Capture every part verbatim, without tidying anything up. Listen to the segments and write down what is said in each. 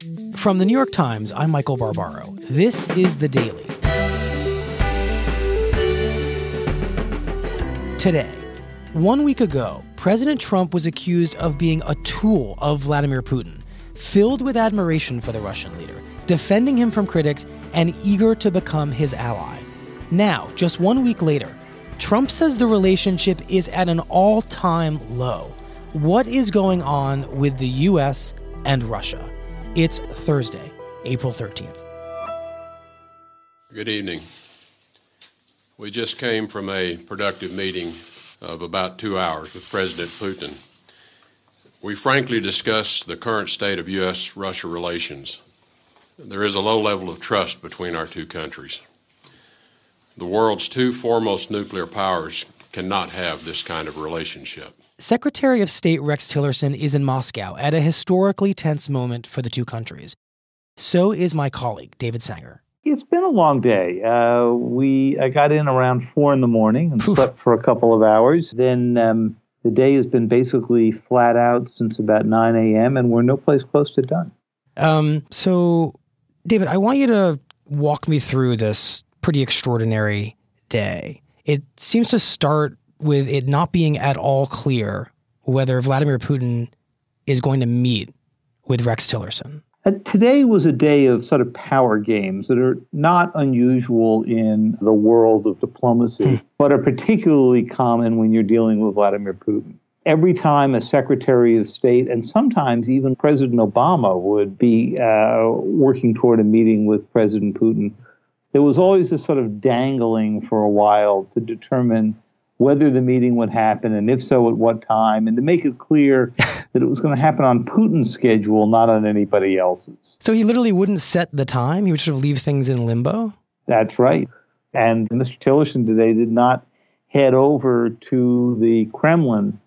From the New York Times, I'm Michael Barbaro. This is The Daily. Today, one week ago, President Trump was accused of being a tool of Vladimir Putin, filled with admiration for the Russian leader, defending him from critics, and eager to become his ally. Now, just one week later, Trump says the relationship is at an all-time low. What is going on with the U S and Russia? It's Thursday, April thirteenth. Good evening. We just came from a productive meeting of about two hours with President Putin. We frankly discussed the current state of U S Russia relations. There is a low level of trust between our two countries. The world's two foremost nuclear powers cannot have this kind of relationship. Secretary of State Rex Tillerson is in Moscow at a historically tense moment for the two countries. So is my colleague, David Sanger. It's been a long day. Uh, we I got in around four in the morning and Poof. slept for a couple of hours. Then um, the day has been basically flat out since about nine a.m., and we're no place close to done. Um, so, David, I want you to walk me through this pretty extraordinary day. It seems to start with it not being at all clear whether Vladimir Putin is going to meet with Rex Tillerson. Uh, today was a day of sort of power games that are not unusual in the world of diplomacy, hmm. but are particularly common when you're dealing with Vladimir Putin. Every time a Secretary of State, and sometimes even President Obama, would be uh, working toward a meeting with President Putin, there was always this sort of dangling for a while to determine whether the meeting would happen, and if so, at what time, and to make it clear that it was going to happen on Putin's schedule, not on anybody else's. So he literally wouldn't set the time? He would sort of leave things in limbo? That's right. And Mister Tillerson today did not head over to the Kremlin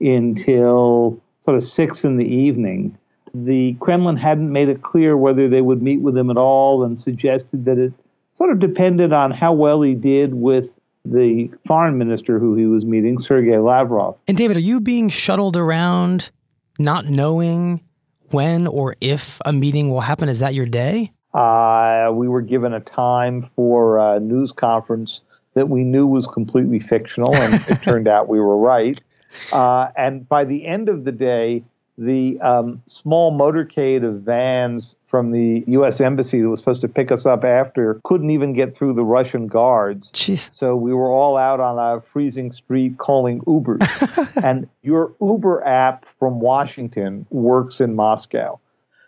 until sort of six in the evening. The Kremlin hadn't made it clear whether they would meet with him at all, and suggested that it sort of depended on how well he did with the foreign minister who he was meeting, Sergei Lavrov. And David, are you being shuttled around not knowing when or if a meeting will happen? Is that your day? Uh, we were given a time for a news conference that we knew was completely fictional, and it turned out we were right. Uh, and by the end of the day, the um, small motorcade of vans from the U S Embassy that was supposed to pick us up after couldn't even get through the Russian guards. Jeez. So we were all out on a freezing street calling Ubers. And your Uber app from Washington works in Moscow.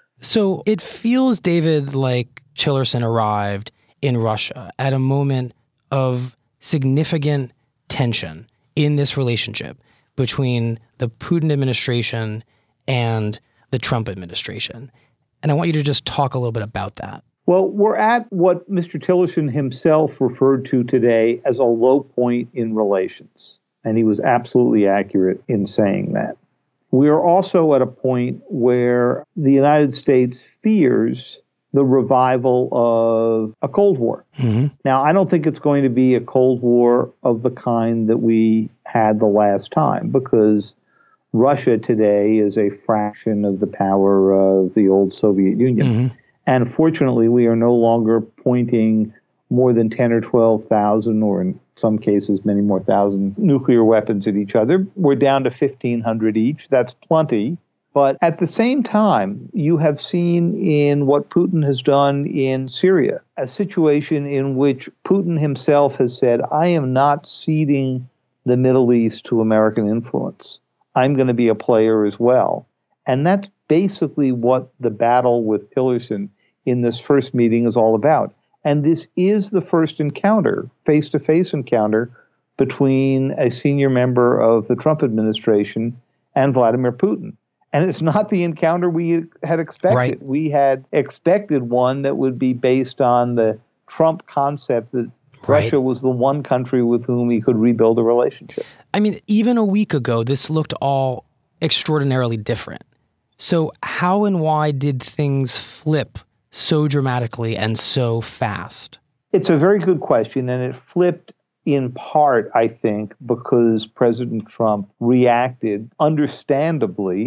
So it feels, David, like Tillerson arrived in Russia at a moment of significant tension in this relationship between the Putin administration and the Trump administration. And I want you to just talk a little bit about that. Well, we're at what Mister Tillerson himself referred to today as a low point in relations. And he was absolutely accurate in saying that. We are also at a point where the United States fears the revival of a Cold War. Mm-hmm. Now, I don't think it's going to be a Cold War of the kind that we had the last time, because Russia today is a fraction of the power of the old Soviet Union. Mm-hmm. And fortunately, we are no longer pointing more than ten or twelve thousand, or in some cases, many more thousand nuclear weapons at each other. We're down to fifteen hundred each. That's plenty. But at the same time, you have seen in what Putin has done in Syria, a situation in which Putin himself has said, I am not ceding the Middle East to American influence. I'm going to be a player as well. And that's basically what the battle with Tillerson in this first meeting is all about. And this is the first encounter, face-to-face encounter, between a senior member of the Trump administration and Vladimir Putin. And it's not the encounter we had expected. Right. We had expected one that would be based on the Trump concept that Right. Russia was the one country with whom he could rebuild a relationship. I mean, even a week ago, this looked all extraordinarily different. So how and why did things flip so dramatically and so fast? It's a very good question, and it flipped in part, I think, because President Trump reacted understandably to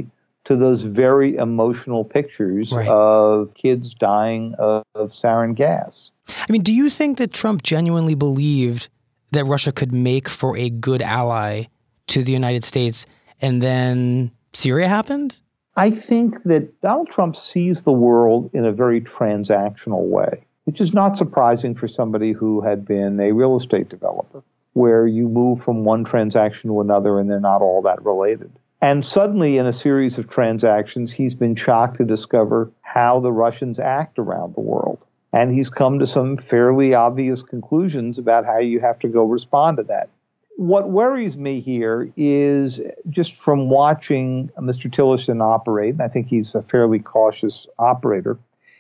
to those very emotional pictures right. of kids dying of, of sarin gas. I mean, do you think that Trump genuinely believed that Russia could make for a good ally to the United States, and then Syria happened? I think that Donald Trump sees the world in a very transactional way, which is not surprising for somebody who had been a real estate developer, where you move from one transaction to another and they're not all that related. And suddenly, in a series of transactions, he's been shocked to discover how the Russians act around the world. And he's come to some fairly obvious conclusions about how you have to go respond to that. What worries me here is just from watching Mister Tillerson operate, and I think he's a fairly cautious operator,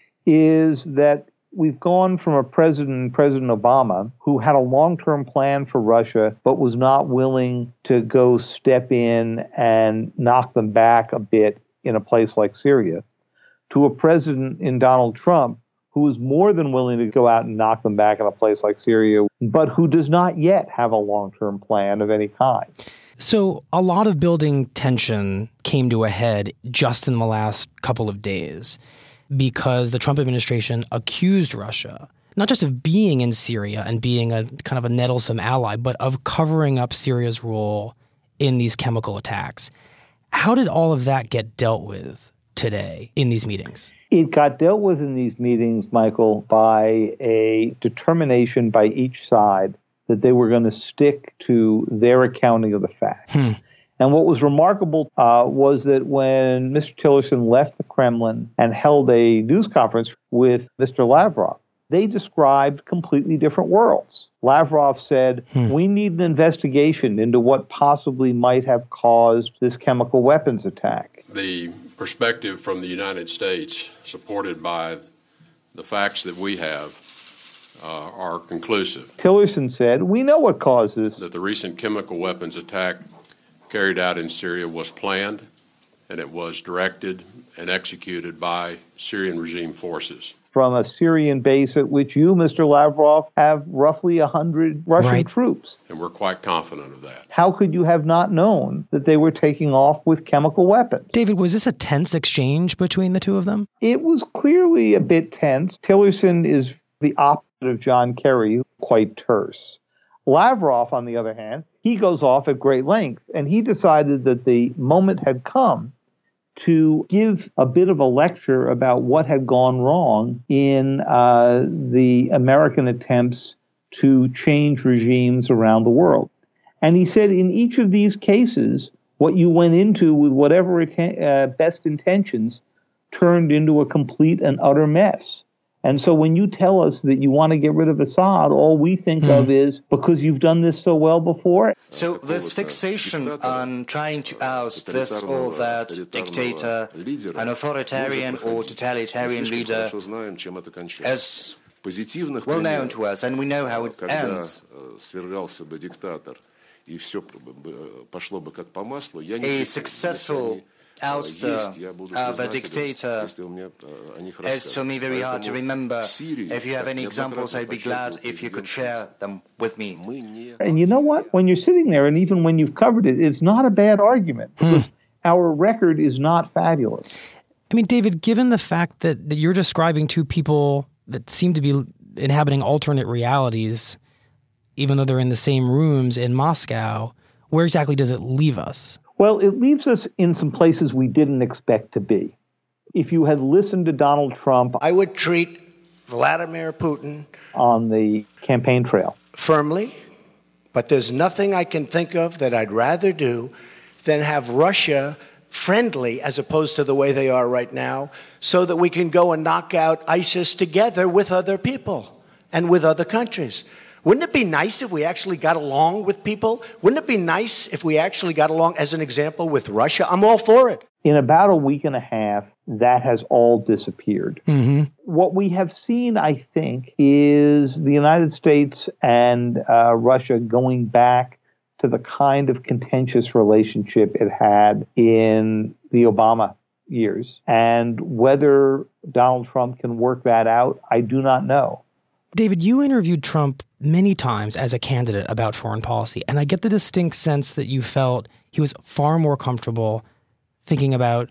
is that we've gone from a president, President Obama, who had a long-term plan for Russia, but was not willing to go step in and knock them back a bit in a place like Syria, to a president in Donald Trump who is more than willing to go out and knock them back in a place like Syria, but who does not yet have a long-term plan of any kind. So a lot of building tension came to a head just in the last couple of days, because the Trump administration accused Russia, not just of being in Syria and being a kind of a nettlesome ally, but of covering up Syria's role in these chemical attacks. How did all of that get dealt with today in these meetings? It got dealt with in these meetings, Michael, by a determination by each side that they were going to stick to their accounting of the facts. Hmm. And what was remarkable uh, was that when Mister Tillerson left the Kremlin and held a news conference with Mister Lavrov, they described completely different worlds. Lavrov said, hmm. we need an investigation into what possibly might have caused this chemical weapons attack. The perspective from the United States, supported by the facts that we have, uh, are conclusive. Tillerson said, we know what caused this. That the recent chemical weapons attack carried out in Syria was planned, and it was directed and executed by Syrian regime forces. From a Syrian base at which you, Mister Lavrov, have roughly one hundred Russian right. troops. And we're quite confident of that. How could you have not known that they were taking off with chemical weapons? David, was this a tense exchange between the two of them? It was clearly a bit tense. Tillerson is the opposite of John Kerry, quite terse. Lavrov, on the other hand, he goes off at great length, and he decided that the moment had come to give a bit of a lecture about what had gone wrong in uh, the American attempts to change regimes around the world. And he said in each of these cases, what you went into with whatever atten- uh, best intentions turned into a complete and utter mess. And so when you tell us that you want to get rid of Assad, all we think mm. of is because you've done this so well before. So this fixation on trying to oust this or that dictator, an authoritarian or totalitarian leader, is well known to us, and we know how it ends. A successful ouster of a dictator is for me very hard to remember. If you have any examples, I'd be glad if you could share them with me. And you know what? When you're sitting there, and even when you've covered it, it's not a bad argument, because hmm. our record is not fabulous. I mean, David, given the fact that, that you're describing two people that seem to be inhabiting alternate realities, even though they're in the same rooms in Moscow, where exactly does it leave us? Well, it leaves us in some places we didn't expect to be. If you had listened to Donald Trump, I would treat Vladimir Putin on the campaign trail firmly, but there's nothing I can think of that I'd rather do than have Russia friendly as opposed to the way they are right now, so that we can go and knock out ISIS together with other people and with other countries. Wouldn't it be nice if we actually got along with people? Wouldn't it be nice if we actually got along, as an example, with Russia? I'm all for it. In about a week and a half, that has all disappeared. Mm-hmm. What we have seen, I think, is the United States and uh, Russia going back to the kind of contentious relationship it had in the Obama years. And whether Donald Trump can work that out, I do not know. David, you interviewed Trump many times as a candidate about foreign policy, and I get the distinct sense that you felt he was far more comfortable thinking about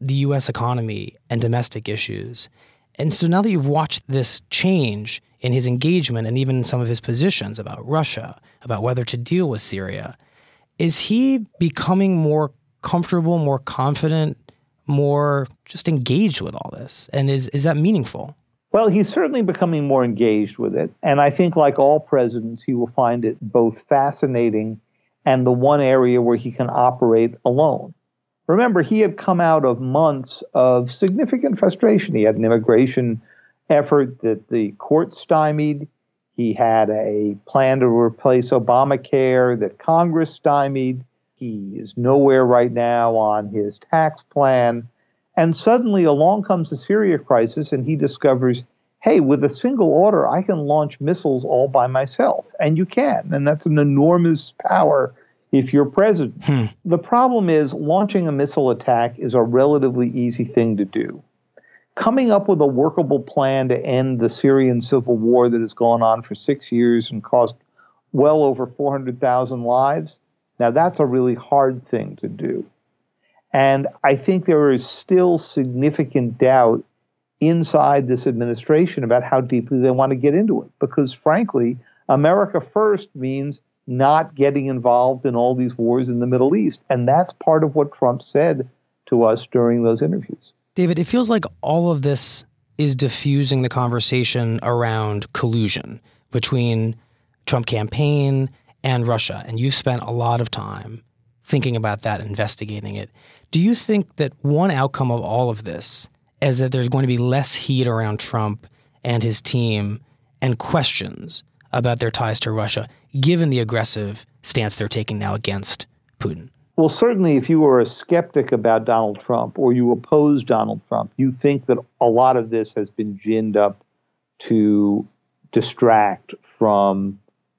the U S economy and domestic issues. And so now that you've watched this change in his engagement and even some of his positions about Russia, about whether to deal with Syria, is he becoming more comfortable, more confident, more just engaged with all this? And is is that meaningful? Well, he's certainly becoming more engaged with it. And I think, like all presidents, he will find it both fascinating and the one area where he can operate alone. Remember, he had come out of months of significant frustration. He had an immigration effort that the court stymied. He had a plan to replace Obamacare that Congress stymied. He is nowhere right now on his tax plan. And suddenly along comes the Syria crisis, and he discovers, hey, with a single order, I can launch missiles all by myself. And you can. And that's an enormous power if you're president. Hmm. The problem is launching a missile attack is a relatively easy thing to do. Coming up with a workable plan to end the Syrian civil war that has gone on for six years and cost well over four hundred thousand lives, now that's a really hard thing to do. And I think there is still significant doubt inside this administration about how deeply they want to get into it. Because frankly, America first means not getting involved in all these wars in the Middle East. And that's part of what Trump said to us during those interviews. David, it feels like all of this is diffusing the conversation around collusion between Trump campaign and Russia. And you've spent a lot of time thinking about that, investigating it. Do you think that one outcome of all of this is that there's going to be less heat around Trump and his team and questions about their ties to Russia, given the aggressive stance they're taking now against Putin? Well, certainly if you were a skeptic about Donald Trump or you oppose Donald Trump, you think that a lot of this has been ginned up to distract from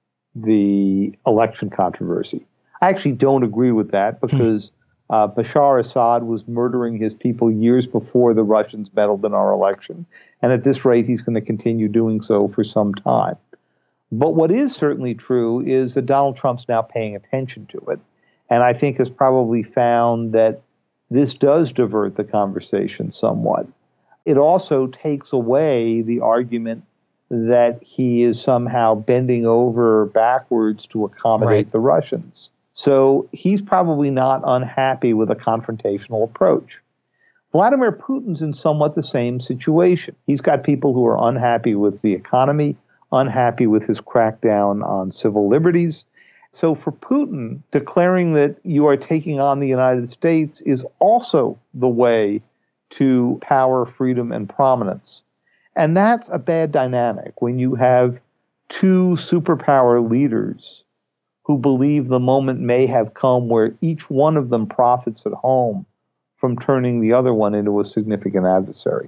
the election controversy. I actually don't agree with that because hmm. uh, Bashar Assad was murdering his people years before the Russians meddled in our election. And at this rate, he's going to continue doing so for some time. But what is certainly true is that Donald Trump's now paying attention to it. And I think has probably found that this does divert the conversation somewhat. It also takes away the argument that he is somehow bending over backwards to accommodate right. the Russians. So he's probably not unhappy with a confrontational approach. Vladimir Putin's in somewhat the same situation. He's got people who are unhappy with the economy, unhappy with his crackdown on civil liberties. So for Putin, declaring that you are taking on the United States is also the way to power, freedom, and prominence. And that's a bad dynamic when you have two superpower leaders who believe the moment may have come where each one of them profits at home from turning the other one into a significant adversary.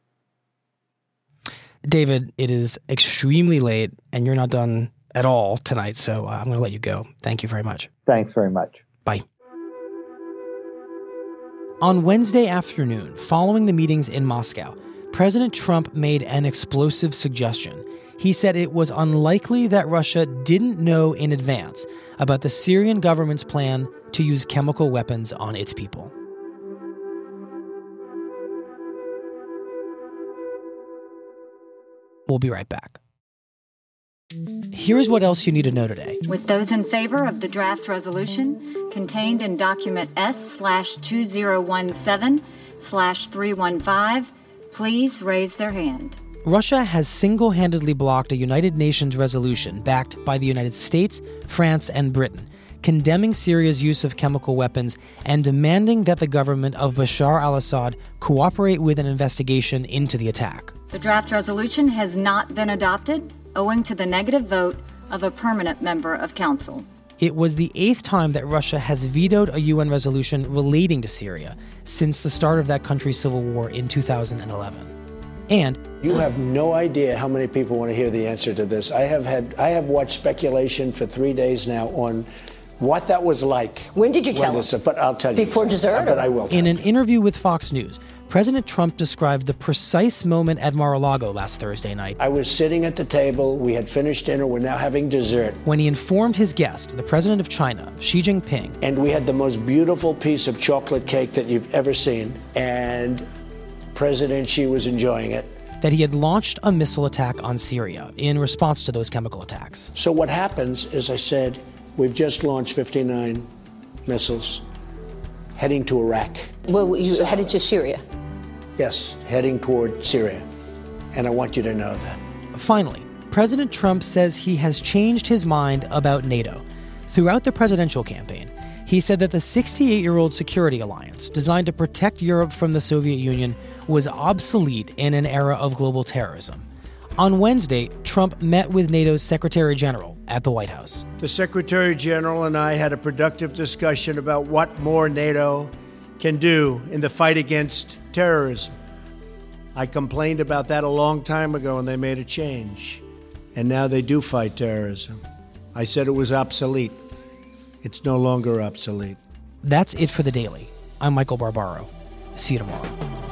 David, it is extremely late, and you're not done at all tonight, so uh, I'm going to let you go. Thank you very much. Thanks very much. Bye. On Wednesday afternoon, following the meetings in Moscow, President Trump made an explosive suggestion. He said it was unlikely that Russia didn't know in advance about the Syrian government's plan to use chemical weapons on its people. We'll be right back. Here's what else you need to know today. With those in favor of the draft resolution contained in document S slash two zero one seven slash three one five, please raise their hand. Russia has single-handedly blocked a United Nations resolution backed by the United States, France, and Britain, condemning Syria's use of chemical weapons and demanding that the government of Bashar al-Assad cooperate with an investigation into the attack. The draft resolution has not been adopted, owing to the negative vote of a permanent member of Council. It was the eighth time that Russia has vetoed a U N resolution relating to Syria since the start of that country's civil war in two thousand eleven. And you have no idea how many people want to hear the answer to this. I have had I have watched speculation for three days now on what that was like. When did you tell us? But I'll tell you. Before dessert? But I will tell In an you. interview with Fox News, President Trump described the precise moment at Mar-a-Lago last Thursday night. I was sitting at the table. We had finished dinner. We're now having dessert. When he informed his guest, the president of China, Xi Jinping. And we had the most beautiful piece of chocolate cake that you've ever seen. And President Xi was enjoying it. That he had launched a missile attack on Syria in response to those chemical attacks. So what happens is, I said, we've just launched fifty-nine missiles heading to Iraq. Well, you headed to Syria? Yes, heading toward Syria. And I want you to know that. Finally, President Trump says he has changed his mind about NATO. Throughout the presidential campaign, he said that the sixty-eight-year-old security alliance designed to protect Europe from the Soviet Union was obsolete in an era of global terrorism. On Wednesday, Trump met with NATO's Secretary General at the White House. The Secretary General and I had a productive discussion about what more NATO can do in the fight against terrorism. I complained about that a long time ago, and they made a change. And now they do fight terrorism. I said it was obsolete. It's no longer obsolete. That's it for The Daily. I'm Michael Barbaro. See you tomorrow.